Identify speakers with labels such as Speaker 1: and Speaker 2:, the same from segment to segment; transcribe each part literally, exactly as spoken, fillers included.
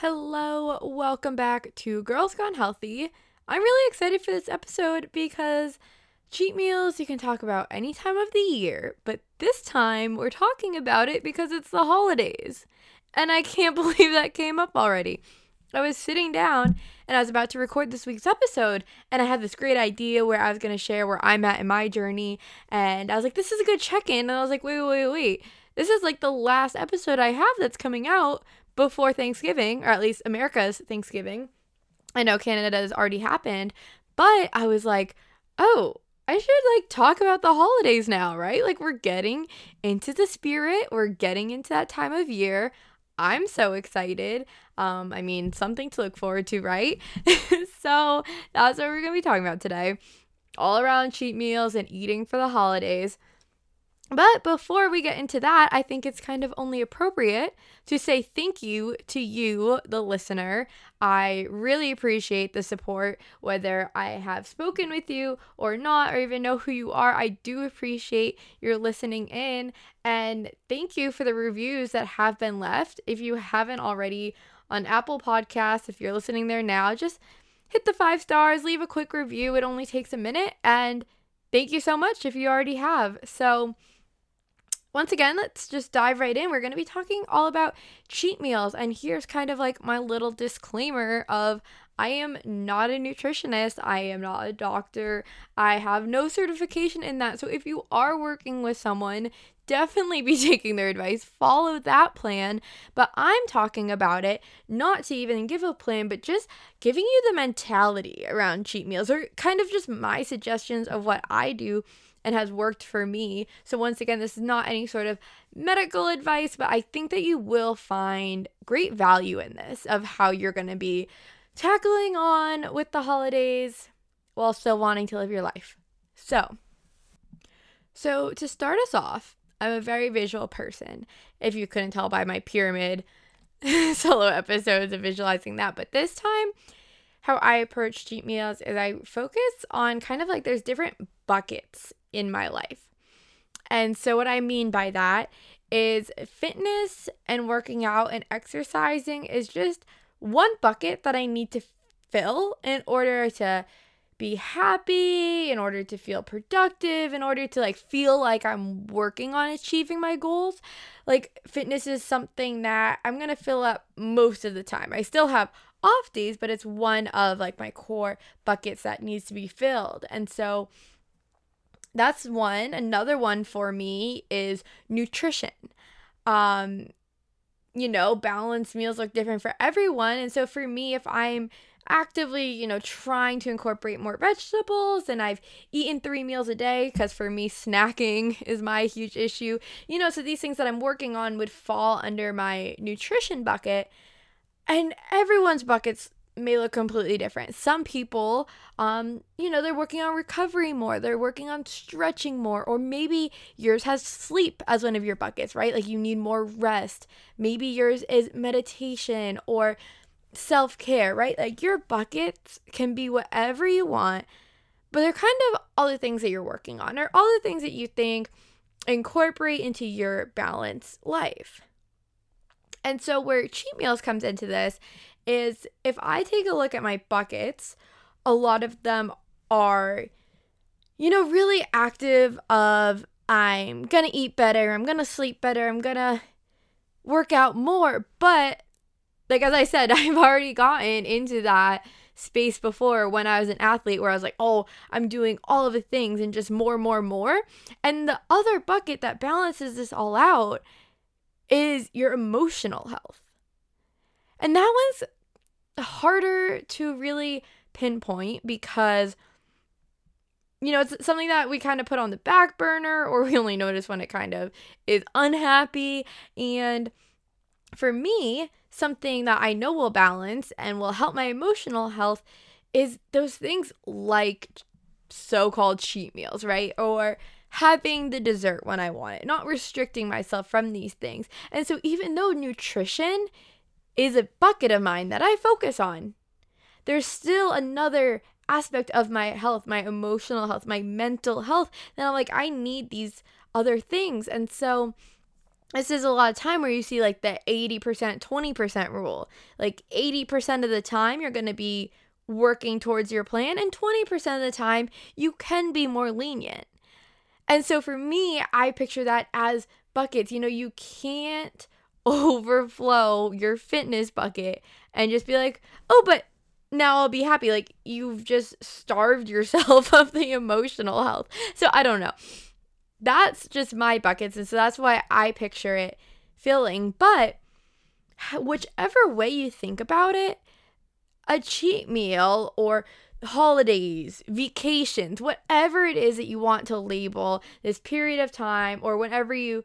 Speaker 1: Hello, welcome back to Girls Gone Healthy. I'm really excited for this episode because cheat meals you can talk about any time of the year, but this time we're talking about it because it's the holidays. And I can't believe that came up already. I was sitting down and I was about to record this week's episode, and I had this great idea where I was going to share where I'm at in my journey. And I was like, this is a good check in. And I was like, wait, wait, wait, wait. This is like the last episode I have that's coming out before Thanksgiving, or at least America's Thanksgiving. I know Canada's already happened, but I was like, oh, I should like talk about the holidays now, right? Like we're getting into the spirit. We're getting into that time of year. I'm so excited. Um, I mean, something to look forward to, right? So that's what we're going to be talking about today. All around cheat meals and eating for the holidays. But before we get into that, I think it's kind of only appropriate to say thank you to you, the listener. I really appreciate the support, whether I have spoken with you or not, or even know who you are. I do appreciate your listening in, and thank you for the reviews that have been left. If you haven't already on Apple Podcasts, if you're listening there now, just hit the five stars, leave a quick review. It only takes a minute, and thank you so much if you already have. So once again, let's just dive right in. We're going to be talking all about cheat meals. And here's kind of like my little disclaimer of I am not a nutritionist. I am not a doctor. I have no certification in that. So if you are working with someone, definitely be taking their advice. Follow that plan. But I'm talking about it not to even give a plan, but just giving you the mentality around cheat meals, or kind of just my suggestions of what I do and has worked for me. So once again, this is not any sort of medical advice, but I think that you will find great value in this of how you're going to be tackling on with the holidays while still wanting to live your life. So, so to start us off, I'm a very visual person, if you couldn't tell by my pyramid solo episodes of visualizing that. But this time, how I approach cheat meals is I focus on kind of like there's different buckets in my life. And so what I mean by that is fitness and working out and exercising is just one bucket that I need to fill in order to be happy, in order to feel productive, in order to like feel like I'm working on achieving my goals. Like fitness is something that I'm going to fill up most of the time. I still have off days, but it's one of like my core buckets that needs to be filled. And so that's one. Another one for me is nutrition. Um, you know, balanced meals look different for everyone. And so for me, if I'm actively, you know, trying to incorporate more vegetables and I've eaten three meals a day, because for me, snacking is my huge issue, you know, so these things that I'm working on would fall under my nutrition bucket. And everyone's buckets may look completely different. Some people, um, you know, they're working on recovery more. They're working on stretching more. Or maybe yours has sleep as one of your buckets, right? Like you need more rest. Maybe yours is meditation or self-care, right? Like your buckets can be whatever you want, but they're kind of all the things that you're working on or all the things that you think incorporate into your balanced life. And so where cheat meals comes into this is if I take a look at my buckets, a lot of them are, you know, really active of I'm going to eat better, I'm going to sleep better, I'm going to work out more. But like, as I said, I've already gotten into that space before when I was an athlete where I was like, oh, I'm doing all of the things and just more, more, more. And the other bucket that balances this all out is your emotional health. And that one's harder to really pinpoint because, you know, it's something that we kind of put on the back burner or we only notice when it kind of is unhappy. And for me, something that I know will balance and will help my emotional health is those things like so-called cheat meals, right? Or having the dessert when I want it, not restricting myself from these things. And so even though nutrition is a bucket of mine that I focus on, there's still another aspect of my health, my emotional health, my mental health, that I'm like, I need these other things. And so this is a lot of time where you see like the eighty percent, twenty percent rule. Like eighty percent of the time you're going to be working towards your plan, and twenty percent of the time you can be more lenient. And so for me, I picture that as buckets. You know, you can't overflow your fitness bucket and just be like, oh, but now I'll be happy. Like, you've just starved yourself of the emotional health. So I don't know. That's just my buckets. And so that's why I picture it filling. But whichever way you think about it, a cheat meal or holidays, vacations, whatever it is that you want to label this period of time, or whenever you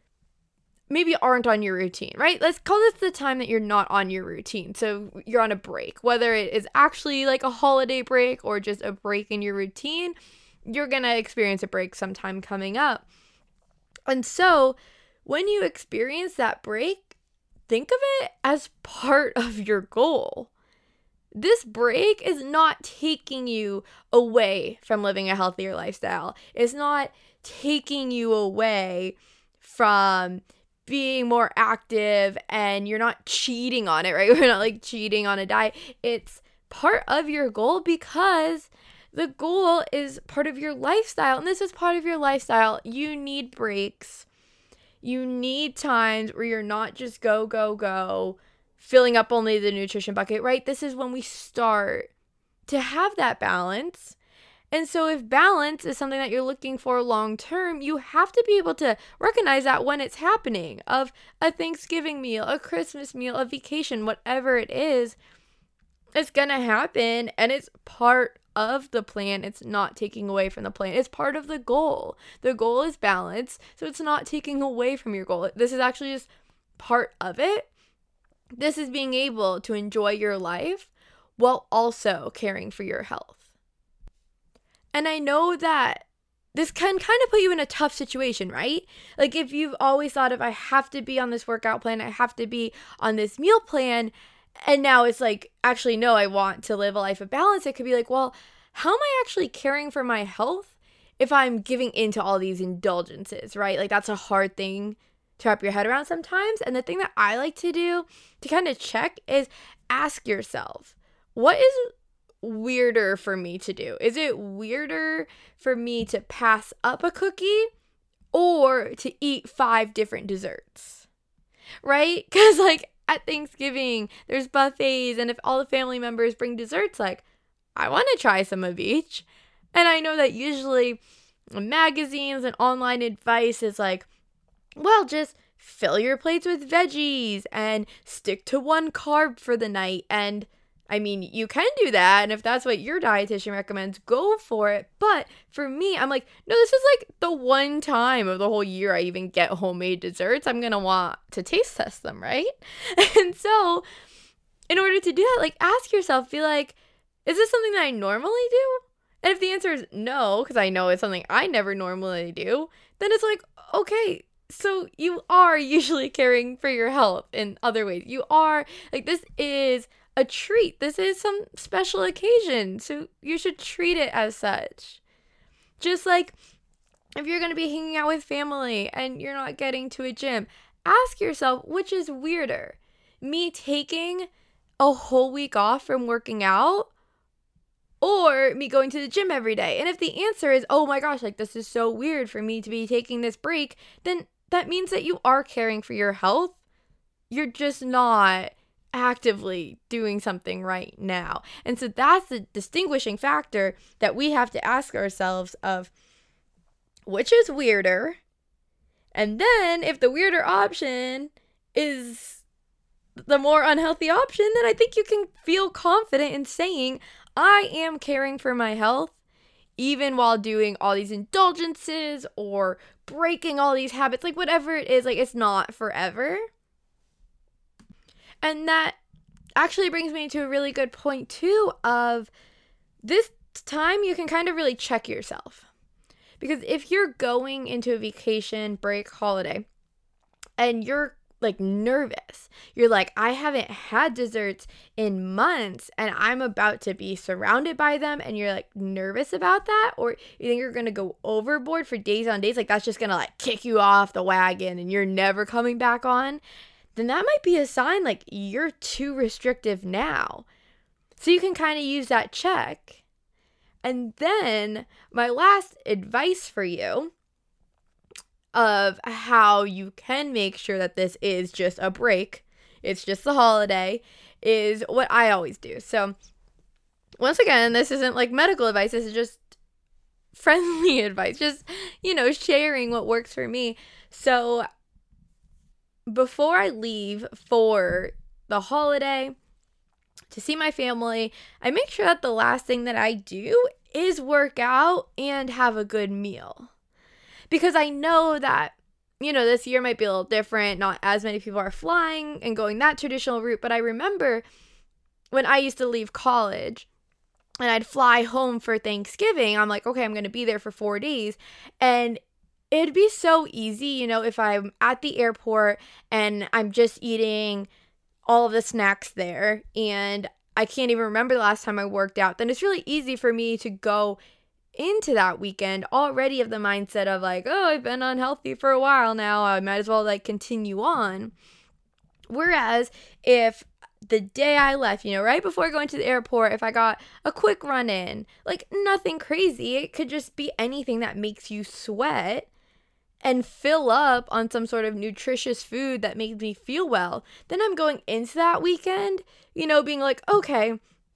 Speaker 1: maybe aren't on your routine, right? Let's call this the time that you're not on your routine. So you're on a break, whether it is actually like a holiday break or just a break in your routine, you're going to experience a break sometime coming up. And so when you experience that break, think of it as part of your goal. This break is not taking you away from living a healthier lifestyle. It's not taking you away from being more active, and you're not cheating on it, right? We're not like cheating on a diet. It's part of your goal because the goal is part of your lifestyle. And this is part of your lifestyle. You need breaks. You need times where you're not just go, go, go, filling up only the nutrition bucket, right? This is when we start to have that balance. And so if balance is something that you're looking for long term, you have to be able to recognize that when it's happening, of a Thanksgiving meal, a Christmas meal, a vacation, whatever it is, it's going to happen, and it's part of the plan. It's not taking away from the plan. It's part of the goal. The goal is balance, so it's not taking away from your goal. This is actually just part of it. This is being able to enjoy your life while also caring for your health. And I know that this can kind of put you in a tough situation, right? Like if you've always thought of, I have to be on this workout plan, I have to be on this meal plan, and now it's like, actually, no, I want to live a life of balance. It could be like, well, how am I actually caring for my health if I'm giving into all these indulgences, right? Like that's a hard thing to wrap your head around sometimes. And the thing that I like to do to kind of check is ask yourself, what is weirder for me to do? Is it weirder for me to pass up a cookie or to eat five different desserts? Right? Because like at Thanksgiving, there's buffets, and if all the family members bring desserts, like I want to try some of each. And I know that usually magazines and online advice is like, well, just fill your plates with veggies and stick to one carb for the night. And I mean, you can do that, and if that's what your dietitian recommends, go for it. But for me, I'm like, no, this is like the one time of the whole year I even get homemade desserts. I'm going to want to taste test them, right? And so in order to do that, like ask yourself, be like, is this something that I normally do? And if the answer is no, because I know it's something I never normally do, then it's like, okay, so you are usually caring for your health in other ways. You are, like, this is a treat. This is some special occasion, so you should treat it as such. Just like if you're going to be hanging out with family and you're not getting to a gym, ask yourself, which is weirder? Me taking a whole week off from working out, or me going to the gym every day? And if the answer is, oh my gosh, like this is so weird for me to be taking this break, then that means that you are caring for your health. You're just not actively doing something right now. And so that's the distinguishing factor that we have to ask ourselves of, which is weirder? And then if the weirder option is the more unhealthy option, then I think you can feel confident in saying, I am caring for my health, even while doing all these indulgences or breaking all these habits, like whatever it is, like it's not forever. And that actually brings me to a really good point too of this time you can kind of really check yourself. Because if you're going into a vacation, break, holiday, and you're like nervous. You're like, I haven't had desserts in months and I'm about to be surrounded by them, and you're like nervous about that, or you think you're gonna go overboard for days on days, like that's just gonna like kick you off the wagon and you're never coming back on, then that might be a sign like you're too restrictive now. So you can kind of use that check. And then my last advice for you of how you can make sure that this is just a break, it's just the holiday, is what I always do. So once again, this isn't like medical advice, this is just friendly advice, just, you know, sharing what works for me. So before I leave for the holiday to see my family, I make sure that the last thing that I do is work out and have a good meal. Because I know that, you know, this year might be a little different. Not as many people are flying and going that traditional route. But I remember when I used to leave college and I'd fly home for Thanksgiving, I'm like, okay, I'm going to be there for four days. And it'd be so easy, you know, if I'm at the airport and I'm just eating all of the snacks there and I can't even remember the last time I worked out, then it's really easy for me to go into that weekend already of the mindset of like, oh, I've been unhealthy for a while now, I might as well like continue on. Whereas if the day I left, you know, right before going to the airport, if I got a quick run in, like nothing crazy, it could just be anything that makes you sweat and fill up on some sort of nutritious food that makes me feel well, then I'm going into that weekend, you know, being like, okay,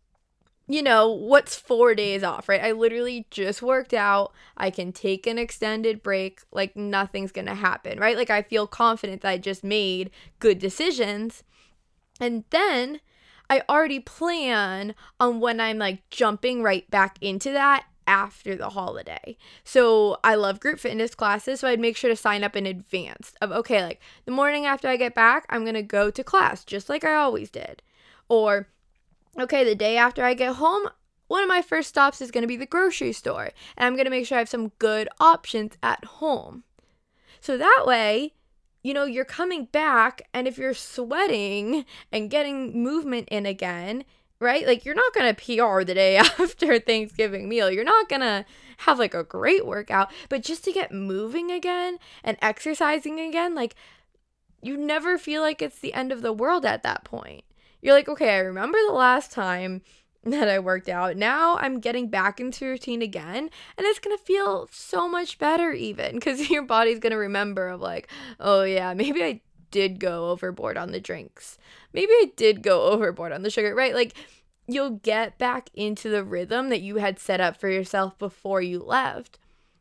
Speaker 1: you know, what's four days off, right? I literally just worked out. I can take an extended break. Like nothing's going to happen, right? Like I feel confident that I just made good decisions. And then I already plan on when I'm like jumping right back into that after the holiday. So I love group fitness classes, so I'd make sure to sign up in advance of, okay, like the morning after I get back, I'm going to go to class just like I always did. Or okay, the day after I get home, one of my first stops is going to be the grocery store. And I'm going to make sure I have some good options at home. So that way, you know, you're coming back, and if you're sweating and getting movement in again, right? Like you're not going to P R the day after Thanksgiving meal. You're not going to have like a great workout. But just to get moving again and exercising again, like you never feel like it's the end of the world at that point. You're like, okay, I remember the last time that I worked out. Now I'm getting back into routine again, and it's going to feel so much better even because your body's going to remember of like, oh yeah, maybe I did go overboard on the drinks. Maybe I did go overboard on the sugar, right? Like you'll get back into the rhythm that you had set up for yourself before you left.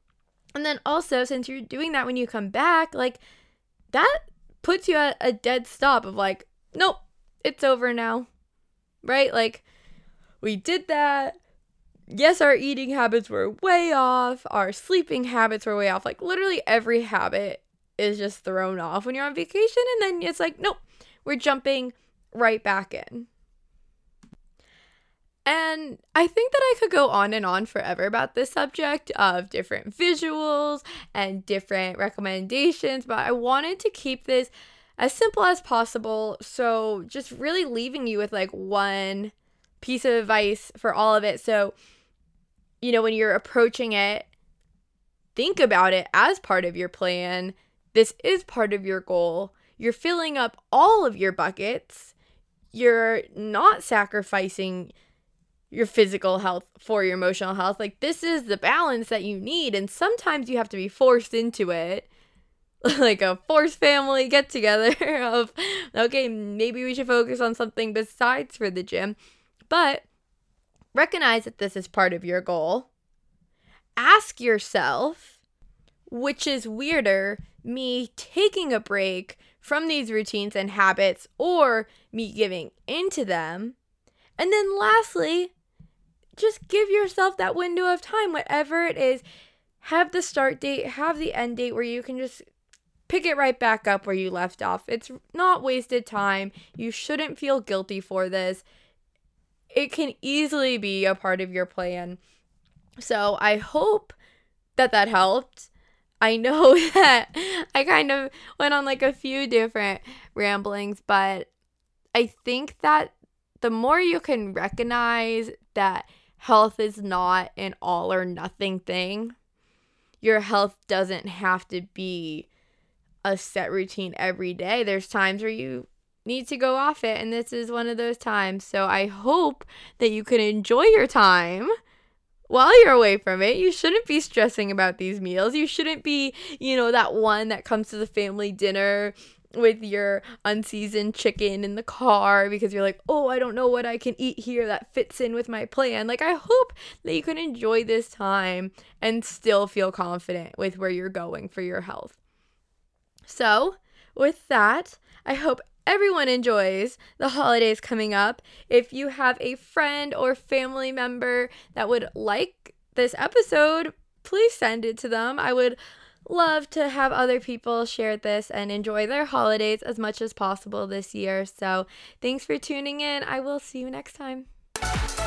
Speaker 1: And then also, since you're doing that when you come back, like that puts you at a dead stop of like, nope, it's over now, right? Like we did that. Yes, our eating habits were way off. Our sleeping habits were way off. Like literally every habit is just thrown off when you're on vacation. And then it's like, nope, we're jumping right back in. And I think that I could go on and on forever about this subject of different visuals and different recommendations, but I wanted to keep this as simple as possible. So just really leaving you with like one piece of advice for all of it. So, you know, when you're approaching it, think about it as part of your plan. This is part of your goal. You're filling up all of your buckets. You're not sacrificing your physical health for your emotional health. Like this is the balance that you need. And sometimes you have to be forced into it. Like a forced family get together of, okay, maybe we should focus on something besides for the gym. But recognize that this is part of your goal. Ask yourself, which is weirder, me taking a break from these routines and habits or me giving into them? And then lastly, just give yourself that window of time, whatever it is. Have the start date, have the end date where you can just pick it right back up where you left off. It's not wasted time. You shouldn't feel guilty for this. It can easily be a part of your plan. So I hope that that helped. I know that I kind of went on like a few different ramblings, but I think that the more you can recognize that health is not an all or nothing thing, your health doesn't have to be a set routine every day. There's times where you need to go off it, and this is one of those times. So I hope that you can enjoy your time while you're away from it. You shouldn't be stressing about these meals. You shouldn't be, you know, that one that comes to the family dinner with your unseasoned chicken in the car because you're like, oh, I don't know what I can eat here that fits in with my plan. Like, I hope that you can enjoy this time and still feel confident with where you're going for your health. So, with that, I hope everyone enjoys the holidays coming up. If you have a friend or family member that would like this episode, please send it to them. I would love to have other people share this and enjoy their holidays as much as possible this year. So thanks for tuning in. I will see you next time.